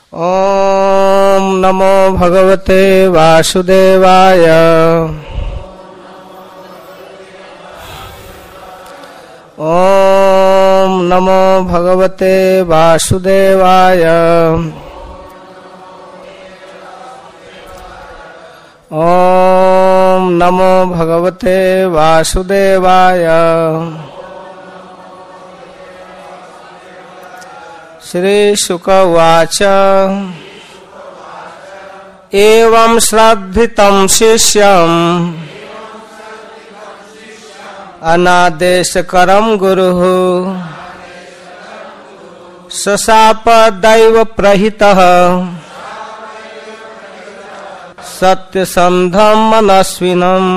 ओम नमो भगवते वासुदेवाय। ओम नमो भगवते वासुदेवाय। ओम नमो भगवते वासुदेवाय। श्री शुक उवाच एवं श्रद्धितं शिष्यम् अनादेशकरं गुरुः सशाप दैव प्रहितः सत्यसंधं मनस्विनम्।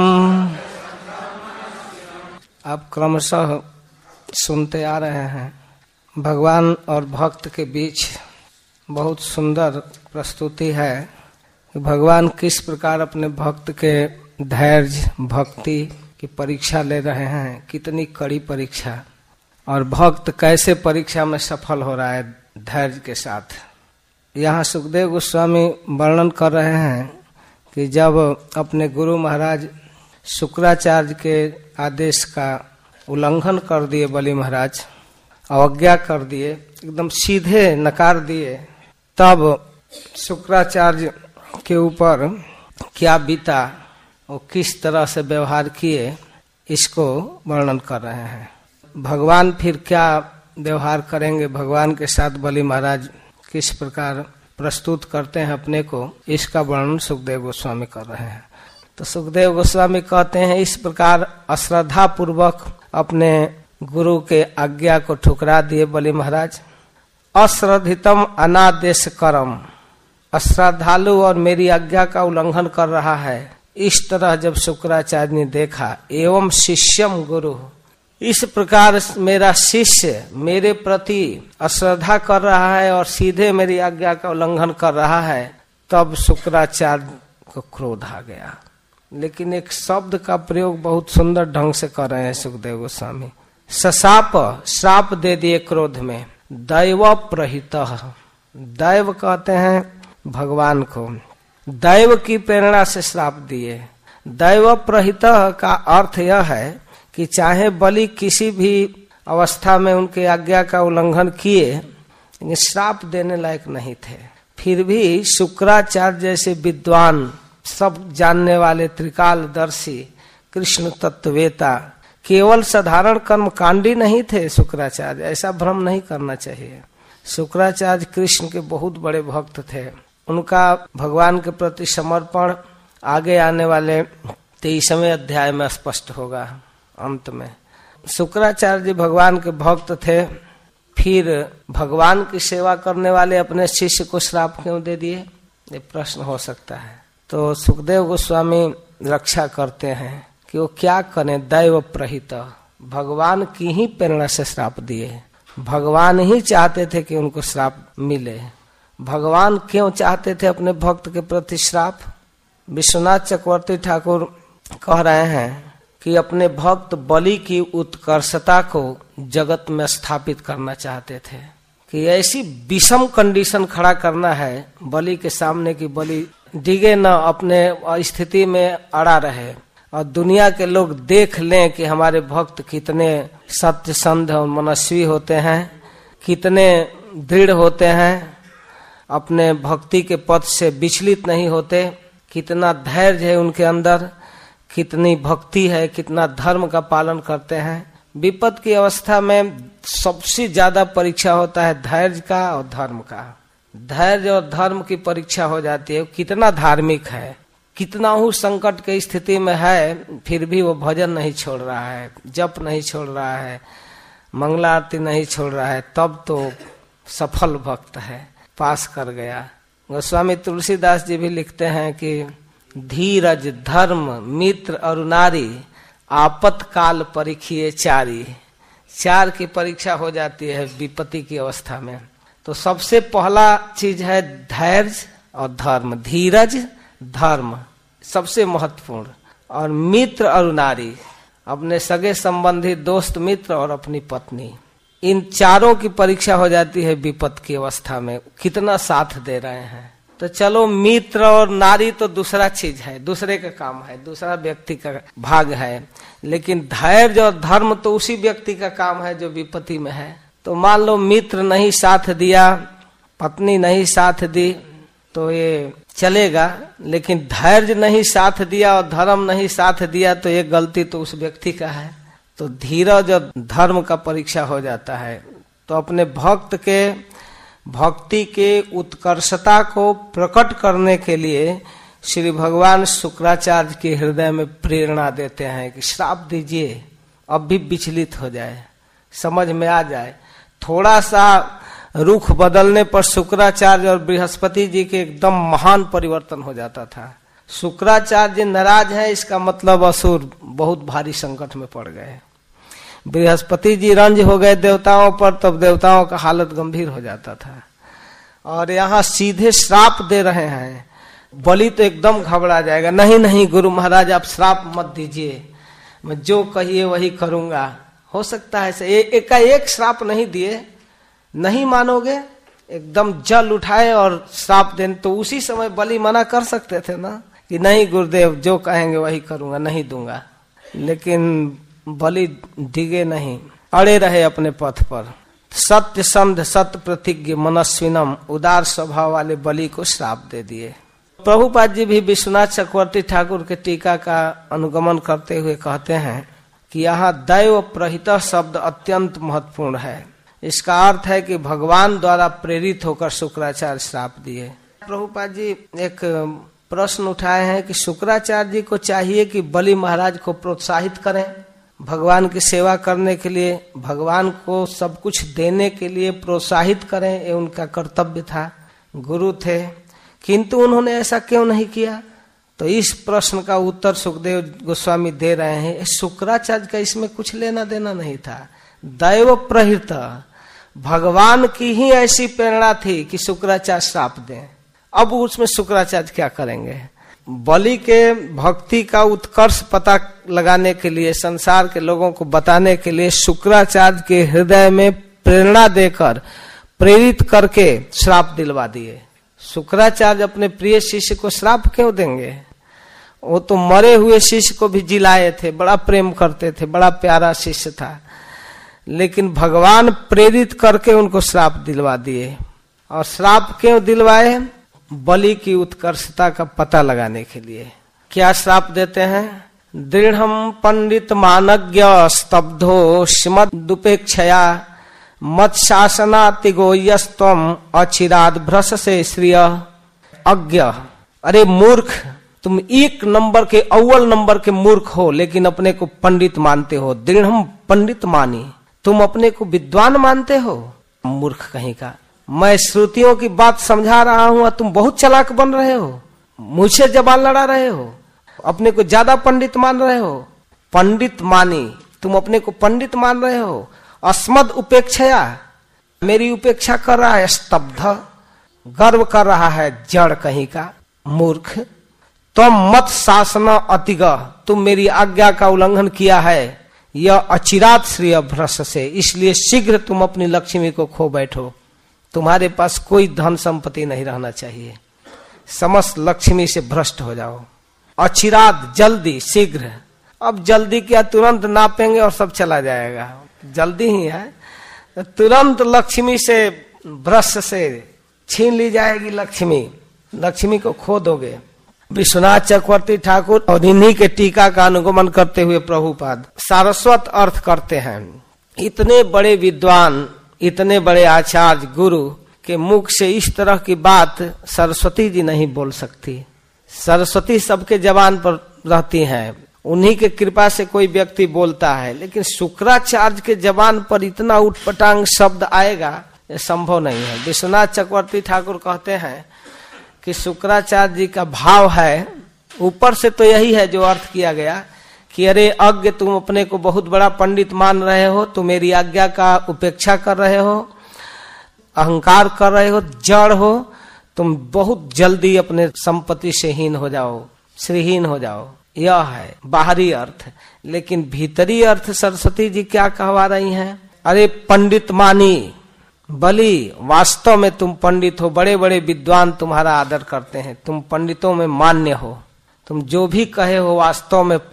आप क्रमशः सुनते आ रहे हैं, भगवान और भक्त के बीच बहुत सुंदर प्रस्तुति है। भगवान किस प्रकार अपने भक्त के धैर्य भक्ति की परीक्षा ले रहे हैं, कितनी कड़ी परीक्षा, और भक्त कैसे परीक्षा में सफल हो रहा है धैर्य के साथ। यहाँ सुखदेव गोस्वामी वर्णन कर रहे हैं कि जब अपने गुरु महाराज शुक्राचार्य के आदेश का उल्लंघन कर दिए, बलि महाराज अवज्ञा कर दिए, एकदम सीधे नकार दिए, तब शुक्राचार्य के ऊपर क्या बीता, वो किस तरह से व्यवहार किए, इसको वर्णन कर रहे हैं। भगवान फिर क्या व्यवहार करेंगे भगवान के साथ, बलि महाराज किस प्रकार प्रस्तुत करते हैं अपने को, इसका वर्णन सुखदेव गोस्वामी कर रहे हैं। तो सुखदेव गोस्वामी कहते हैं, इस प्रकार अश्रद्धा पूर्वक अपने गुरु के आज्ञा को ठुकरा दिए बलि महाराज। अश्रद्धितम अनादेश करम, अश्रद्धालु और मेरी आज्ञा का उल्लंघन कर रहा है, इस तरह जब शुक्राचार्य ने देखा। एवं शिष्यम गुरु, इस प्रकार मेरा शिष्य मेरे प्रति अश्रद्धा कर रहा है और सीधे मेरी आज्ञा का उल्लंघन कर रहा है, तब शुक्राचार्य को क्रोध आ गया। लेकिन एक शब्द का प्रयोग बहुत सुंदर ढंग से कर रहे हैं सुखदेव गोस्वामी। सशाप, श्राप दे दिए क्रोध में। दैव प्रहितः, दैव कहते हैं भगवान को, दैव की प्रेरणा से श्राप दिए। दैव प्रहितः का अर्थ यह है कि चाहे बलि किसी भी अवस्था में उनके आज्ञा का उल्लंघन किए, लेकिन श्राप देने लायक नहीं थे, फिर भी शुक्राचार्य जैसे विद्वान, सब जानने वाले, त्रिकालदर्शी, कृष्ण तत्ववेता, केवल साधारण कर्मकांडी नहीं थे शुक्राचार्य, ऐसा भ्रम नहीं करना चाहिए। शुक्राचार्य कृष्ण के बहुत बड़े भक्त थे। उनका भगवान के प्रति समर्पण आगे आने वाले 23वें अध्याय में स्पष्ट होगा। अंत में शुक्राचार्य जी भगवान के भक्त थे, फिर भगवान की सेवा करने वाले अपने शिष्य को श्राप क्यों दे दिए, ये प्रश्न हो सकता है। तो सुखदेव गोस्वामी रक्षा करते हैं कि वो क्या करें। दैव प्रहित, भगवान की ही प्रेरणा से श्राप दिए। भगवान ही चाहते थे कि उनको श्राप मिले। भगवान क्यों चाहते थे अपने भक्त के प्रति श्राप? विश्वनाथ चक्रवर्ती ठाकुर कह रहे हैं कि अपने भक्त बलि की उत्कर्षता को जगत में स्थापित करना चाहते थे, कि ऐसी विषम कंडीशन खड़ा करना है बलि के सामने कि बलि डिगे न, अपने स्थिति में अड़ा रहे, और दुनिया के लोग देख लें कि हमारे भक्त कितने सत्यसंध और मनस्वी होते हैं, कितने दृढ़ होते हैं, अपने भक्ति के पथ से विचलित नहीं होते, कितना धैर्य है उनके अंदर, कितनी भक्ति है, कितना धर्म का पालन करते हैं। विपद की अवस्था में सबसे ज्यादा परीक्षा होता है धैर्य का और धर्म का। धैर्य और धर्म की परीक्षा हो जाती है, कितना धार्मिक है, कितना ही संकट की स्थिति में है, फिर भी वो भजन नहीं छोड़ रहा है, जप नहीं छोड़ रहा है, मंगला आरती नहीं छोड़ रहा है, तब तो सफल भक्त है, पास कर गया। गोस्वामी तुलसीदास जी भी लिखते हैं कि धीरज धर्म मित्र और नारी आपत्काल परीक्षिए चारी। चार की परीक्षा हो जाती है विपत्ति की अवस्था में। तो सबसे पहला चीज है धैर्य और धर्म, धीरज धर्म सबसे महत्वपूर्ण, और मित्र और नारी, अपने सगे संबंधी दोस्त मित्र और अपनी पत्नी, इन चारों की परीक्षा हो जाती है विपत की अवस्था में, कितना साथ दे रहे हैं। तो चलो मित्र और नारी तो दूसरा चीज है, दूसरे का काम है, दूसरा व्यक्ति का भाग है, लेकिन धैर्य और धर्म तो उसी व्यक्ति का काम है जो विपत्ति में है। तो मान लो मित्र नहीं साथ दिया, पत्नी नहीं साथ दी तो ये चलेगा, लेकिन धैर्य नहीं साथ दिया और धर्म नहीं साथ दिया तो ये गलती तो उस व्यक्ति का है। तो धीरज और धर्म का परीक्षा हो जाता है। तो अपने भक्त के भक्ति के उत्कर्षता को प्रकट करने के लिए श्री भगवान शुक्राचार्य के हृदय में प्रेरणा देते हैं कि श्राप दीजिए, अब भी विचलित हो जाए, समझ में आ जाए। थोड़ा सा रुख बदलने पर शुक्राचार्य और बृहस्पति जी के एकदम महान परिवर्तन हो जाता था। शुक्राचार्य नाराज है, इसका मतलब असुर बहुत भारी संकट में पड़ गए। बृहस्पति जी रंज हो गए देवताओं पर, तब देवताओं का हालत गंभीर हो जाता था। और यहाँ सीधे श्राप दे रहे हैं। बलि तो एकदम घबरा जाएगा, नहीं नहीं गुरु महाराज आप श्राप मत दीजिए, मैं जो कहिए वही करूंगा। हो सकता है एक श्राप नहीं दिए, नहीं मानोगे, एकदम जल उठाए और श्राप दें, तो उसी समय बलि मना कर सकते थे ना कि नहीं गुरुदेव जो कहेंगे वही करूंगा, नहीं दूंगा। लेकिन बलि डिगे नहीं, अड़े रहे अपने पथ पर। सत्य संध सत्य प्रतिज्ञ मनस्विनम, उदार स्वभाव वाले बलि को श्राप दे दिए। प्रभुपाद जी भी विश्वनाथ चक्रवर्ती ठाकुर के टीका का अनुगमन करते हुए कहते हैं कि यहाँ दैव प्रहित शब्द अत्यंत महत्वपूर्ण है। इसका अर्थ है कि भगवान द्वारा प्रेरित होकर शुक्राचार्य श्राप दिए। प्रभुपाद जी एक प्रश्न उठाए हैं कि शुक्राचार्य जी को चाहिए कि बलि महाराज को प्रोत्साहित करें भगवान की सेवा करने के लिए, भगवान को सब कुछ देने के लिए प्रोत्साहित करें, ये उनका कर्तव्य था, गुरु थे, किंतु उन्होंने ऐसा क्यों नहीं किया? तो इस प्रश्न का उत्तर सुखदेव गोस्वामी दे रहे हैं। शुक्राचार्य का इसमें कुछ लेना देना नहीं था। दैव प्रहित, भगवान की ही ऐसी प्रेरणा थी कि शुक्राचार्य श्राप दें। अब उसमें शुक्राचार्य क्या करेंगे? बलि के भक्ति का उत्कर्ष पता लगाने के लिए, संसार के लोगों को बताने के लिए शुक्राचार्य के हृदय में प्रेरणा देकर, प्रेरित करके श्राप दिलवा दिए। शुक्राचार्य अपने प्रिय शिष्य को श्राप क्यों देंगे? वो तो मरे हुए शिष्य को भी जिलाए थे, बड़ा प्रेम करते थे, बड़ा प्यारा शिष्य था, लेकिन भगवान प्रेरित करके उनको श्राप दिलवा दिए। और श्राप क्यों दिलवाए? बलि की उत्कर्षता का पता लगाने के लिए। क्या श्राप देते हैं? दृढ़म पंडित मानज्ञ स्तब्धो श्रीमदुपेक्षया मत शासनातिगो यस्तम अचिराद भ्रश से श्रिय अज्ञ। अरे मूर्ख, तुम एक नंबर के, अव्वल नंबर के मूर्ख हो, लेकिन अपने को पंडित मानते हो। दृढ़म पंडित मानी, तुम अपने को विद्वान मानते हो? मूर्ख कहीं का। मैं श्रुतियों की बात समझा रहा हूं, तुम बहुत चालाक बन रहे हो, मुझसे जबान लड़ा रहे हो, अपने को ज्यादा पंडित मान रहे हो। पंडित मानी, तुम अपने को पंडित मान रहे हो। अस्मद उपेक्षया, मेरी उपेक्षा कर रहा है। स्तब्ध, गर्व कर रहा है, जड़ कहीं का, मूर्ख। तुम मत शासन अतिग, तुम मेरी आज्ञा का उल्लंघन किया है। यह अचिरात श्रेय भ्रष्ट से, इसलिए शीघ्र तुम अपनी लक्ष्मी को खो बैठो। तुम्हारे पास कोई धन संपत्ति नहीं रहना चाहिए, समस्त लक्ष्मी से भ्रष्ट हो जाओ। अचिरात, जल्दी, शीघ्र। अब जल्दी क्या, तुरंत नापेंगे और सब चला जाएगा, जल्दी ही है। तुरंत लक्ष्मी से, भ्रष्ट से छीन ली जाएगी लक्ष्मी, लक्ष्मी को खो दोगे। विश्वनाथ चक्रवर्ती ठाकुर और इन्हीं के टीका का अनुगमन करते हुए प्रभुपाद सारस्वत अर्थ करते हैं। इतने बड़े विद्वान, इतने बड़े आचार्य गुरु के मुख से इस तरह की बात सरस्वती जी नहीं बोल सकती। सरस्वती सबके जबान पर रहती हैं, उन्हीं के कृपा से कोई व्यक्ति बोलता है, लेकिन शुक्राचार्य के जबान पर इतना उटपटांग शब्द आएगा, ये संभव नहीं है। विश्वनाथ चक्रवर्ती ठाकुर कहते हैं कि शुक्राचार्य जी का भाव है, ऊपर से तो यही है जो अर्थ किया गया कि अरे अज्ञ, तुम अपने को बहुत बड़ा पंडित मान रहे हो, तुम मेरी आज्ञा का उपेक्षा कर रहे हो, अहंकार कर रहे हो, जड़ हो, तुम बहुत जल्दी अपने संपत्ति से हीन हो जाओ, श्रीहीन हो जाओ। यह है बाहरी अर्थ, लेकिन भीतरी अर्थ सरस्वती जी क्या कहवा रही हैं अरे पंडित मानी बलि, वास्तव में तुम पंडित हो, बड़े बड़े विद्वान तुम्हारा आदर करते हैं, तुम पंडितों में मान्य हो, तुम जो भी कहे हो वास्तव में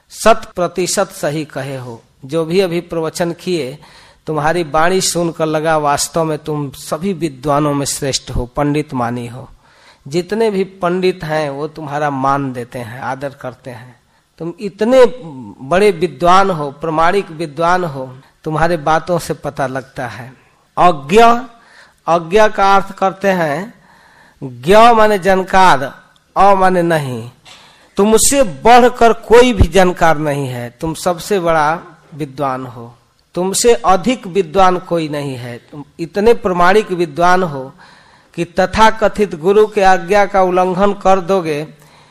100% सही कहे हो। जो भी अभी प्रवचन किए तुम्हारी वाणी सुनकर लगा वास्तव में तुम सभी विद्वानों में श्रेष्ठ हो, पंडित मानी हो। जितने भी पंडित हैं वो तुम्हारा मान देते हैं, आदर करते हैं। तुम इतने बड़े विद्वान हो, प्रमाणिक विद्वान हो, तुम्हारे बातों से पता लगता है। अज्ञ, अज्ञ का अर्थ करते हैं ज्ञ माने जानकार, अ माने नहीं। तुमसे बढ़कर कोई भी जानकार नहीं है, तुम सबसे बड़ा विद्वान हो, तुमसे अधिक विद्वान कोई नहीं है। तुम इतने प्रमाणिक विद्वान हो कि तथाकथित गुरु के आज्ञा का उल्लंघन कर दोगे,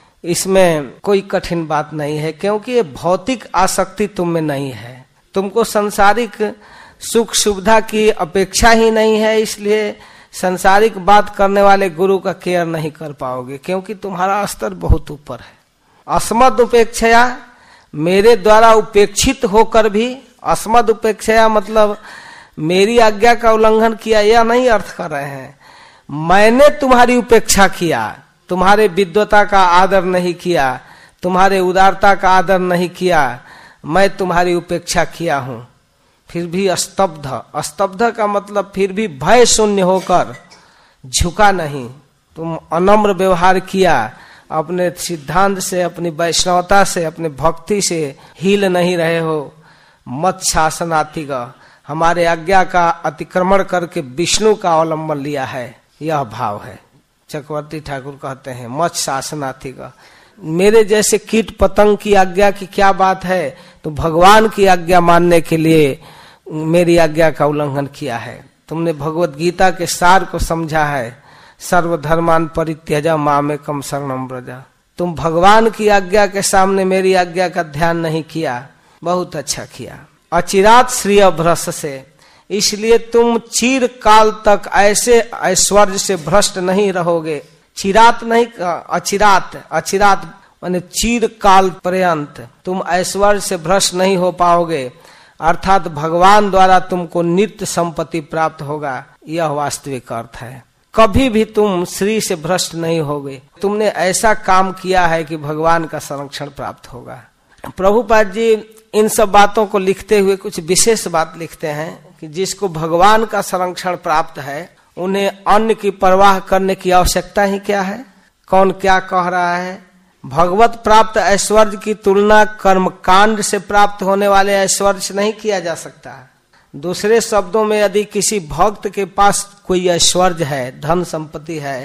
इसमें कोई कठिन बात नहीं है, क्योंकि ये भौतिक आसक्ति तुम में नहीं है। तुमको सांसारिक सुख सुविधा की अपेक्षा ही नहीं है, इसलिए सांसारिक बात करने वाले गुरु का केयर नहीं कर पाओगे, क्योंकि तुम्हारा स्तर बहुत ऊपर है। अस्मद उपेक्षया, मेरे द्वारा उपेक्षित होकर भी, अस्मद उपेक्षया मतलब मेरी आज्ञा का उल्लंघन किया, यह नहीं अर्थ कर रहे हैं। मैंने तुम्हारी उपेक्षा किया, तुम्हारे विद्वता का आदर नहीं किया, तुम्हारे उदारता का आदर नहीं किया, मैं तुम्हारी उपेक्षा किया हूं, फिर भी स्तब्ध, स्तब्ध का मतलब फिर भी भय शून्य होकर झुका नहीं। तुम अनम्र व्यवहार किया, अपने सिद्धांत से, अपनी वैष्णवता से, अपने भक्ति से हिल नहीं रहे हो। मत शासनातिग, हमारे आज्ञा का अतिक्रमण करके विष्णु का अवलंबन लिया है, यह भाव है। चक्रवर्ती ठाकुर कहते हैं मत शासनातिग, मेरे जैसे कीट पतंग की आज्ञा की क्या बात है, तो भगवान की आज्ञा मानने के लिए मेरी आज्ञा का उल्लंघन किया है। तुमने भगवत गीता के सार को समझा है, सर्वधर्मान परित्यज मामेकम शरणम व्रज। तुम भगवान की आज्ञा के सामने मेरी आज्ञा का ध्यान नहीं किया, बहुत अच्छा किया। अचिरात श्रिय भ्रष्ट से, इसलिए तुम चिर काल तक ऐसे ऐश्वर्य से भ्रष्ट नहीं रहोगे। चिरात नहीं, अचिरात, अचिरात माने चिर काल पर्यंत तुम ऐश्वर्य से भ्रष्ट नहीं हो पाओगे, अर्थात भगवान द्वारा तुमको नित्य संपत्ति प्राप्त होगा, यह वास्तविक अर्थ है। कभी भी तुम श्री से भ्रष्ट नहीं होगे, तुमने ऐसा काम किया है कि भगवान का संरक्षण प्राप्त होगा। प्रभुपाद जी इन सब बातों को लिखते हुए कुछ विशेष बात लिखते हैं कि जिसको भगवान का संरक्षण प्राप्त है, उन्हें अन्य की परवाह करने की आवश्यकता ही क्या है। कौन क्या कह रहा है, भगवत प्राप्त ऐश्वर्य की तुलना कर्म कांड से प्राप्त होने वाले ऐश्वर्य से नहीं किया जा सकता। दूसरे शब्दों में, यदि किसी भक्त के पास कोई ऐश्वर्य है, धन संपत्ति है,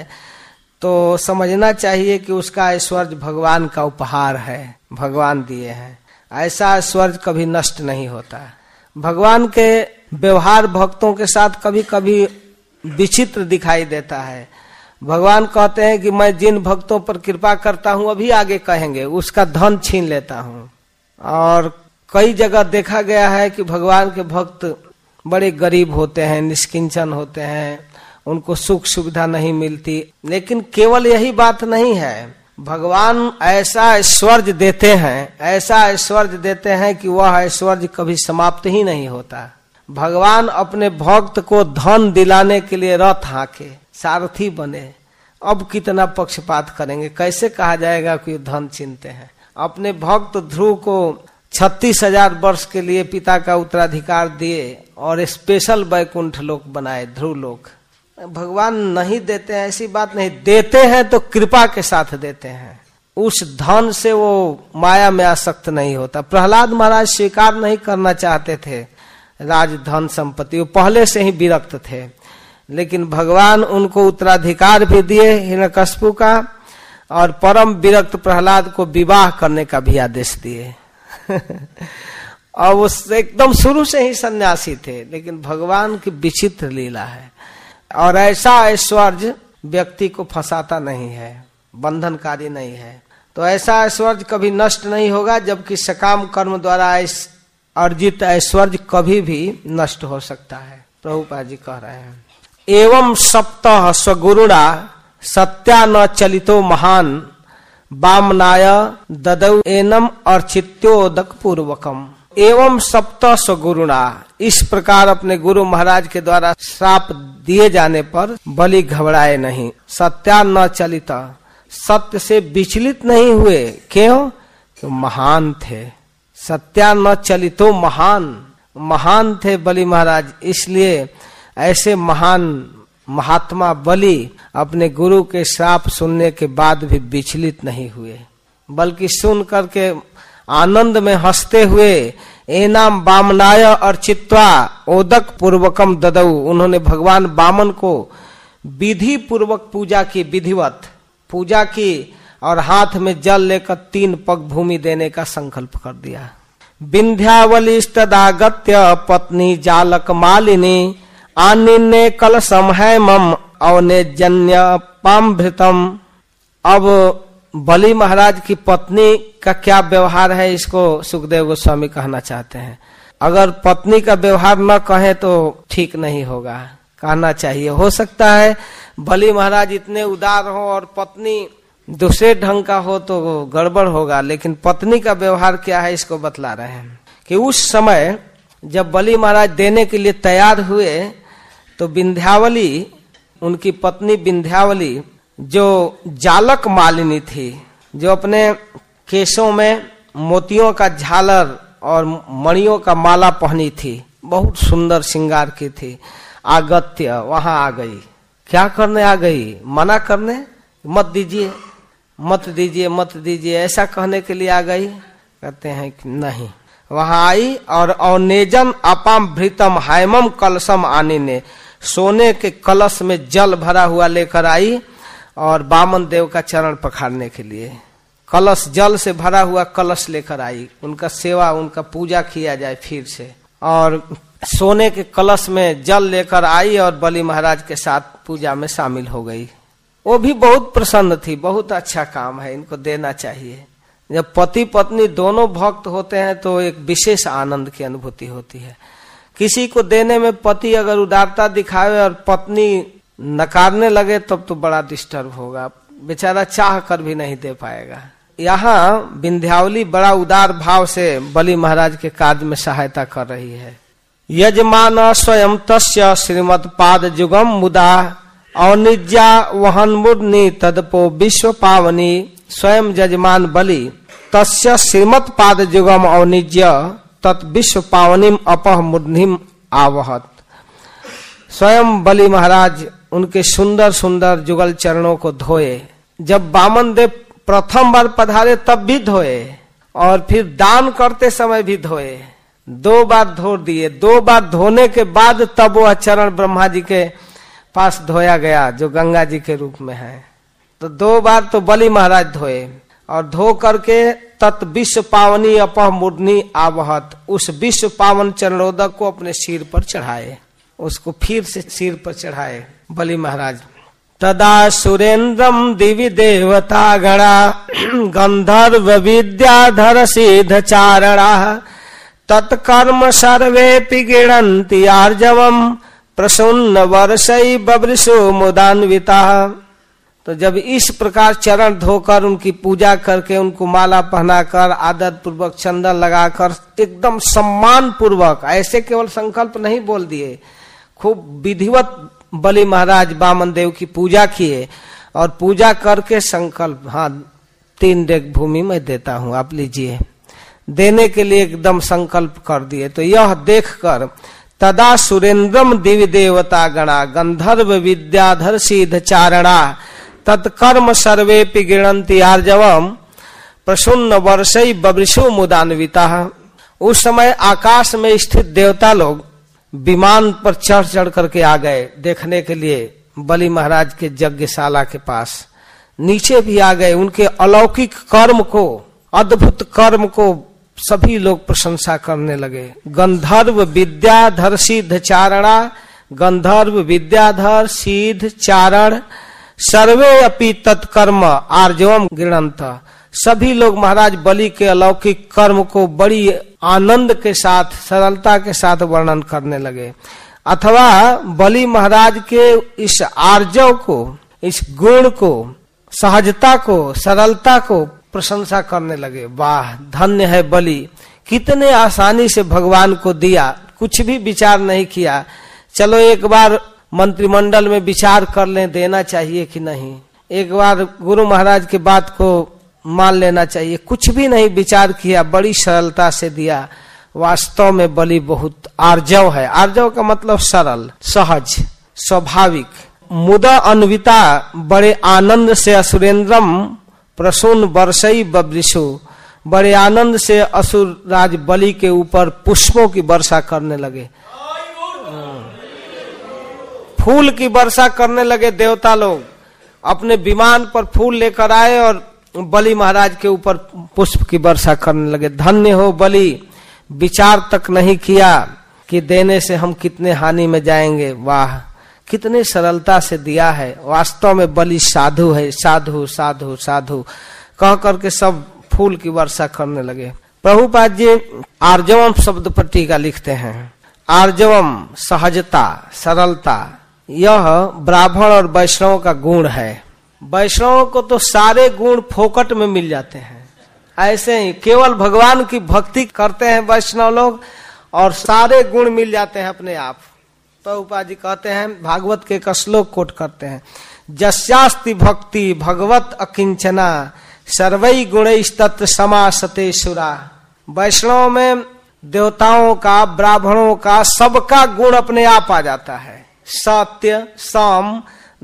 तो समझना चाहिए कि उसका ऐश्वर्य भगवान का उपहार है, भगवान दिए हैं। ऐसा ऐश्वर्य कभी नष्ट नहीं होता। भगवान के व्यवहार भक्तों के साथ कभी कभी विचित्र दिखाई देता है। भगवान कहते हैं कि मैं जिन भक्तों पर कृपा करता हूं, अभी आगे कहेंगे, उसका धन छीन लेता हूं। और कई जगह देखा गया है कि भगवान के भक्त बड़े गरीब होते हैं, निष्किंचन होते हैं, उनको सुख सुविधा नहीं मिलती। लेकिन केवल यही बात नहीं है, भगवान ऐसा ऐश्वर्य देते हैं, ऐसा ऐश्वर्य देते हैं कि वह ऐश्वर्य कभी समाप्त ही नहीं होता। भगवान अपने भक्त को धन दिलाने के लिए रथ हाके, सारथी बने। अब कितना पक्षपात करेंगे, कैसे कहा जाएगा कि धन छीनते हैं। अपने भक्त ध्रुव को 36,000 वर्ष के लिए पिता का उत्तराधिकार दिए और स्पेशल वैकुंठ लोक बनाए, ध्रुव लोक। भगवान नहीं देते हैं ऐसी बात नहीं, देते हैं तो कृपा के साथ देते हैं। उस धन से वो माया में आसक्त नहीं होता। प्रहलाद महाराज स्वीकार नहीं करना चाहते थे राजधन संपत्ति, वो पहले से ही विरक्त थे, लेकिन भगवान उनको उत्तराधिकार भी दिए हिरण्यकश्यप का, और परम विरक्त प्रहलाद को विवाह करने का भी आदेश दिए। और वो एकदम शुरू से ही सन्यासी थे, लेकिन भगवान की विचित्र लीला है। और ऐसा ऐश्वर्य व्यक्ति को फंसाता नहीं है, बंधनकारी नहीं है। तो ऐसा ऐश्वर्य कभी नष्ट नहीं होगा, जबकि सकाम कर्म द्वारा अर्जित ऐश्वर्य कभी भी नष्ट हो सकता है। प्रभुपाद जी कह रहे हैं, एवं सप्तः स्वगुरुणा सत्या न चलितो महान वामनाय ददौ एनम अर्चित्योदक पूर्वकम। एवं सप्त स्वगुरुणा, इस प्रकार अपने गुरु महाराज के द्वारा श्राप दिए जाने पर बलि घबराए नहीं। सत्या न चलिता, सत्य से विचलित नहीं हुए। क्यों? तो महान थे। सत्या न चलितो महान थे बलि महाराज, इसलिए ऐसे महान महात्मा बलि अपने गुरु के श्राप सुनने के बाद भी विचलित नहीं हुए, बल्कि सुन करके आनंद में हंसते हुए एनाम वामनाय अर्चित्वा ओदक पूर्वकम ददऊ, उन्होंने भगवान वामन को विधि पूर्वक पूजा की, विधिवत पूजा की और हाथ में जल लेकर 3 पग भूमि देने का संकल्प कर दिया। विंध्यावलिस्तदागत्य पत्नी जालक मालिनी आनिन्ने कलशम हैमम अवने जन्य पामभृतम। अब बलि महाराज की पत्नी का क्या व्यवहार है, इसको सुखदेव गोस्वामी कहना चाहते हैं। अगर पत्नी का व्यवहार न कहे तो ठीक नहीं होगा, कहना चाहिए। हो सकता है बलि महाराज इतने उदार हो और पत्नी दूसरे ढंग का हो तो गड़बड़ होगा, लेकिन पत्नी का व्यवहार क्या है इसको बतला रहे हैं कि उस समय जब बलि महाराज देने के लिए तैयार हुए तो विंध्यावली, उनकी पत्नी विंध्यावली जो जालक मालिनी थी, जो अपने केशों में मोतियों का झालर और मणियों का माला पहनी थी, बहुत सुंदर श्रृंगार की थी, आगत्य वहां आ गई। क्या करने आ गई? मना करने, मत दीजिए मत दीजिए मत दीजिए, ऐसा कहने के लिए आ गई? कहते हैं कि नहीं, वहां आई और अवनेजन अपाम भृतम हैमम कलशम आने ने, सोने के कलश में जल भरा हुआ लेकर आई और वामन देव का चरण पखारने के लिए कलश, जल से भरा हुआ कलश लेकर आई, उनका सेवा उनका पूजा किया जाए फिर से। और सोने के कलश में जल लेकर आई और बलि महाराज के साथ पूजा में शामिल हो गई। वो भी बहुत प्रसन्न थी, बहुत अच्छा काम है, इनको देना चाहिए। जब पति पत्नी दोनों भक्त होते हैं तो एक विशेष आनंद की अनुभूति होती है। किसी को देने में पति अगर उदारता दिखावे और पत्नी नकारने लगे तब तो बड़ा डिस्टर्ब होगा, बेचारा चाह कर भी नहीं दे पाएगा। यहाँ विंध्यावली बड़ा उदार भाव से बलि महाराज के कार्य में सहायता कर रही है। यजमान स्वयं तस्य श्रीमद पाद जुगम मुदा अनिज्या वहन मुर्नी तदपो विश्व पावनी। स्वयं जजमान बलि तस्य श्रीमद पाद जुगम अनिज्य तत् विश्व पावनीम अपह मुर्निम आवहत। स्वयं बलि महाराज उनके सुंदर सुंदर जुगल चरणों को धोए। जब वामन देव प्रथम बार पधारे तब भी धोए और फिर दान करते समय भी धोए, 2 बार धो दिए। 2 बार धोने के बाद तब वह चरण ब्रह्मा जी के पास धोया गया जो गंगा जी के रूप में है। तो 2 बार तो बलि महाराज धोए और धो करके तत् विश्व पावनी अपह मुर्नी आवहत, उस विश्व पावन चरणोदक को अपने सिर पर चढ़ाए, उसको फिर से सिर पर चढ़ाए बलि महाराज। तदा सुरेंद्रम दिवि देवता गणा गंधर्व विद्याधर सिद्ध चारणा तत्कर्म सर्वे पिगणन्ति आर्जवम प्रसन्न वर्षै बवृषो मुदान्विता। तो जब इस प्रकार चरण धोकर उनकी पूजा करके उनको माला पहनाकर आदर पूर्वक चंदन लगाकर एकदम सम्मान पूर्वक, ऐसे केवल संकल्प नहीं बोल दिए, खूब विधिवत बलि महाराज वामन देव की पूजा किए और पूजा करके संकल्प, हाँ 3 डेग भूमि में देता हूं, आप लीजिए, देने के लिए एकदम संकल्प कर दिए। तो यह देखकर तदा सुरेंद्रम दिव्य देवता गणा गंधर्व विद्याधर सिद्ध चारणा तत्कर्म सर्वे पिगणन्ति आर्जवम प्रसन्न वर्षै बवृषो मुदान्विता। उस समय आकाश में स्थित देवता लोग विमान पर चढ़ चढ़ करके आ गए देखने के लिए बलि महाराज के यज्ञशाला के पास। नीचे भी आ गए, उनके अलौकिक कर्म को, अद्भुत कर्म को सभी लोग प्रशंसा करने लगे। गंधर्व विद्याधर सिद्ध चारणा, गंधर्व विद्याधर सिद्ध चारण सर्वे अपि तत्कर्म आर्जवम गृणन्त। सभी लोग महाराज बलि के अलौकिक कर्म को बड़ी आनंद के साथ, सरलता के साथ वर्णन करने लगे, अथवा बलि महाराज के इस आर्जव को, इस गुण को, सहजता को, सरलता को प्रशंसा करने लगे। वाह, धन्य है बलि कितने आसानी से भगवान को दिया, कुछ भी विचार नहीं किया। चलो एक बार मंत्रिमंडल में विचार कर लें, देना चाहिए कि नहीं, एक बार गुरु महाराज की बात को मान लेना चाहिए, कुछ भी नहीं विचार किया, बड़ी सरलता से दिया। वास्तव में बलि बहुत आर्जव है। आर्जव का मतलब सरल, सहज, स्वाभाविक। मुदा अन्विता बड़े आनंद से असुरेंद्रम प्रसून वर्षई बब्रिशु, बड़े आनंद से असुर राज बलि के ऊपर पुष्पों की वर्षा करने लगे, फूल की वर्षा करने लगे। देवता लोग अपने विमान पर फूल लेकर आए और बलि महाराज के ऊपर पुष्प की वर्षा करने लगे। धन्य हो बलि, विचार तक नहीं किया कि देने से हम कितने हानि में जाएंगे। वाह, कितने सरलता से दिया है। वास्तव में बलि साधु है, साधु साधु साधु कह करके सब फूल की वर्षा करने लगे। प्रभुपाद जी आर्जवम शब्द पर टीका लिखते हैं। आर्जवम सहजता, सरलता, यह ब्राह्मण और वैष्णव का गुण है। वैष्णवों को तो सारे गुण फोकट में मिल जाते हैं। ऐसे ही केवल भगवान की भक्ति करते हैं वैष्णव लोग और सारे गुण मिल जाते हैं अपने आप। प्रभुपाद जी कहते हैं, भागवत के एक श्लोक कोट करते हैं, जस्यास्ति भक्ति भगवत अकिंचना सर्वै गुणैस्तत्र समासते सुरा। वैष्णव में देवताओं का, ब्राह्मणों का, सबका गुण अपने आप आ जाता है। सत्य, सम,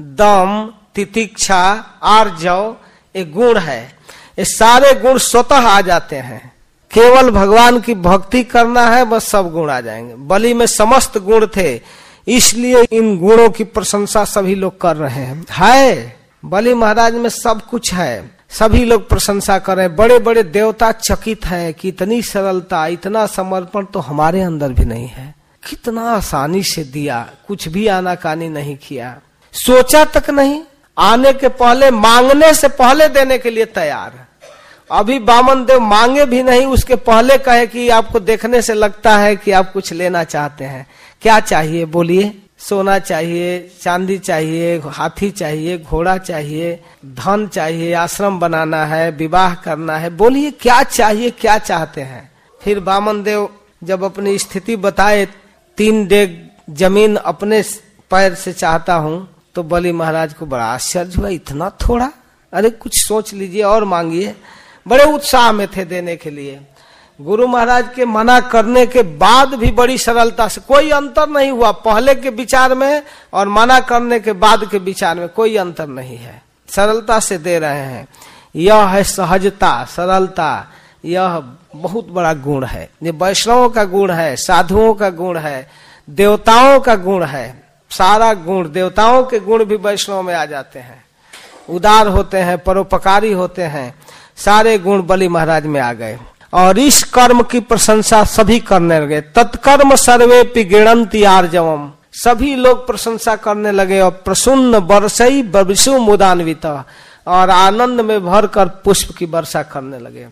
दम, तितिक्षा, आर्जव, एक गुण है। ये सारे गुण स्वतः आ जाते हैं। केवल भगवान की भक्ति करना है, बस सब गुण आ जाएंगे। बलि में समस्त गुण थे, इसलिए इन गुणों की प्रशंसा सभी लोग कर रहे हैं। है बलि महाराज में सब कुछ है, सभी लोग प्रशंसा कर रहे हैं। बड़े बड़े देवता चकित हैं कि इतनी सरलता, इतना समर्पण तो हमारे अंदर भी नहीं है। कितना आसानी से दिया, कुछ भी आनाकानी नहीं किया, सोचा तक नहीं, आने के पहले, मांगने से पहले देने के लिए तैयार। अभी वामन देव मांगे भी नहीं, उसके पहले कहे कि आपको देखने से लगता है कि आप कुछ लेना चाहते हैं। क्या चाहिए बोलिए? सोना चाहिए, चांदी चाहिए, हाथी चाहिए, घोड़ा चाहिए, धन चाहिए, आश्रम बनाना है, विवाह करना है, बोलिए क्या चाहिए, क्या चाहते हैं। फिर वामन देव जब अपनी स्थिति बताए, 3 डेग जमीन अपने पैर से चाहता हूँ, तो बलि महाराज को बड़ा आश्चर्य हुआ, इतना थोड़ा, अरे कुछ सोच लीजिए और मांगिए। बड़े उत्साह में थे देने के लिए। गुरु महाराज के मना करने के बाद भी बड़ी सरलता से, कोई अंतर नहीं हुआ पहले के विचार में और मना करने के बाद के विचार में, कोई अंतर नहीं है। सरलता से दे रहे हैं। यह है सहजता, सरलता, यह बहुत बड़ा गुण है। ये वैष्णवों का गुण है, साधुओं का गुण है, देवताओं का गुण है। सारा गुण, देवताओं के गुण भी वैष्णव में आ जाते हैं। उदार होते हैं, परोपकारी होते हैं, सारे गुण बलि महाराज में आ गए। और इस कर्म की प्रशंसा सभी करने लगे। तत्कर्म सर्वे पिगणंति आर्जवम, सभी लोग प्रशंसा करने लगे। और प्रसन्न वर्षई बबिषु मुदान्वित, और आनंद में भरकर पुष्प की वर्षा करने लगे।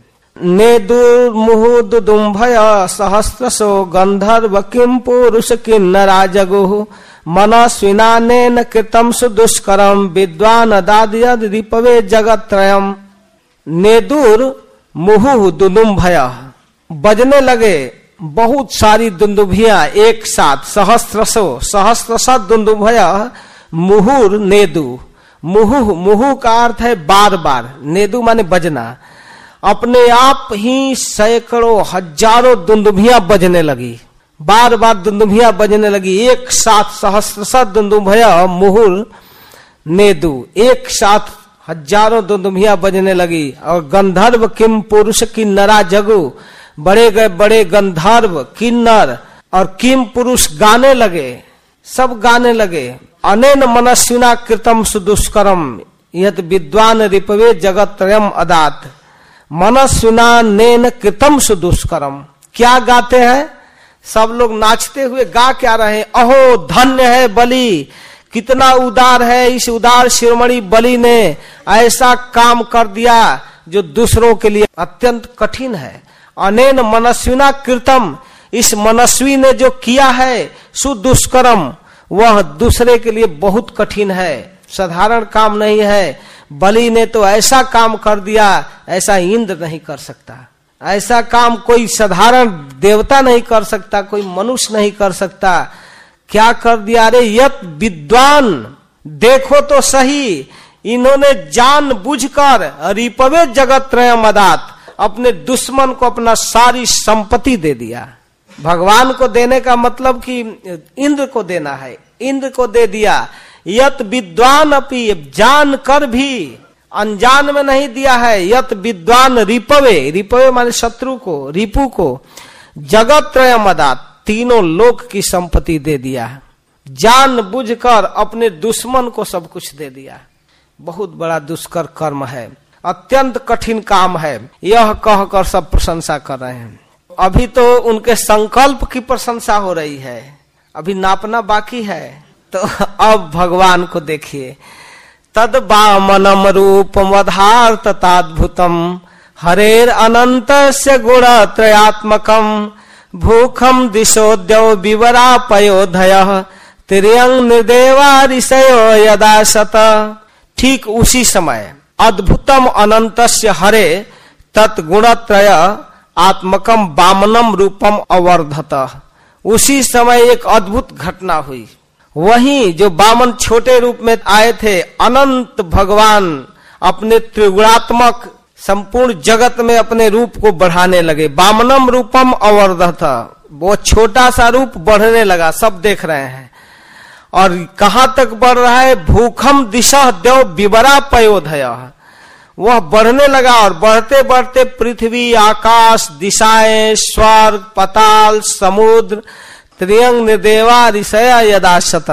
नेदुर्मुहुदुदुम्भय सहस्रशो गंधर्व किम पुरुष किन्नरा जगुः मनस्विनानेन कृतं सुदुष्करं विद्वान दादयद रिपवे जगत्त्रयम्। नेदुर मुहु दुदुम्भय, बजने लगे बहुत सारी दुंदुभियां एक साथ। सहस्रश दुंदुभय मुहुर नेदु। मुहु का अर्थ है बार बार, नेदु माने बजना। अपने आप ही सैकड़ों हजारों दुंदुभियां बजने लगी, बार बार दुंदुभियां बजने लगी एक साथ। सहस्रश दुंदुभय मुहुर नेदु, एक साथ हजारों दुंदुभियां बजने लगी। और गंधर्व किम पुरुष किन्नरा जगु, बड़े बड़े गंधर्व, किन्नर और किम पुरुष गाने लगे, सब गाने लगे। अनेन मनस्विना कृतम सुदुष्करम यत विद्वान रिपवे जगत्त्रयम् अदात। मनस्विना नेन कृतम सुदुष्करम, क्या गाते हैं? सब लोग नाचते हुए गा क्या रहे? अहो धन्य है बलि, कितना उदार है, इस उदार शिरोमणि बलि ने ऐसा काम कर दिया जो दूसरों के लिए अत्यंत कठिन है। अनेन मनस्विना कृतम, इस मनस्वी ने जो किया है, सुदुष्करम, वह दूसरे के लिए बहुत कठिन है, साधारण काम नहीं है। बलि ने तो ऐसा काम कर दिया, ऐसा इंद्र नहीं कर सकता, ऐसा काम कोई साधारण देवता नहीं कर सकता, कोई मनुष्य नहीं कर सकता। क्या कर दिया रे, यत विद्वान, देखो तो सही, इन्होंने जानबूझकर रिपवे जगत त्रय मदात, अपने दुश्मन को अपना सारी संपत्ति दे दिया। भगवान को देने का मतलब कि इंद्र को देना है, इंद्र को दे दिया। यत विद्वान अपि, जान कर भी, अनजान में नहीं दिया है। यत विद्वान रिपवे, रिपवे माने शत्रु को, रिपु को, जगत त्रय मदात, तीनों लोक की संपत्ति दे दिया। जानबूझकर अपने दुश्मन को सब कुछ दे दिया। बहुत बड़ा दुष्कर कर्म है, अत्यंत कठिन काम है। यह कहकर सब प्रशंसा कर रहे हैं। अभी तो उनके संकल्प की प्रशंसा हो रही है, अभी नापना बाकी है। तो अब भगवान को देखिए, तद वामनम रूपम वधार्थ ताद्भुतम हरेर अनंतस्य गुण त्रयात्मकम भूखम दिशोद्यव विवरा पयोधयः तिर्यंग निर्देवा ऋषयो यदा सत। ठीक उसी समय अद्भुतम अनंतस्य हरे तत्गुणत्रय आत्मकम वामनम रूपम अवर्धत। उसी समय एक अद्भुत घटना हुई। वहीं जो वामन छोटे रूप में आए थे, अनंत भगवान अपने त्रिगुणात्मक संपूर्ण जगत में अपने रूप को बढ़ाने लगे। वामनम रूपम अवर्धत, वो छोटा सा रूप बढ़ने लगा, सब देख रहे हैं। और कहां तक बढ़ रहा है, भूखम दिशा देव विवरा पयोधय, वह बढ़ने लगा। और बढ़ते बढ़ते पृथ्वी, आकाश, दिशाएं, स्वर्ग, पताल, समुद्र, त्रियंग निर्देवा ऋषय यदाशत,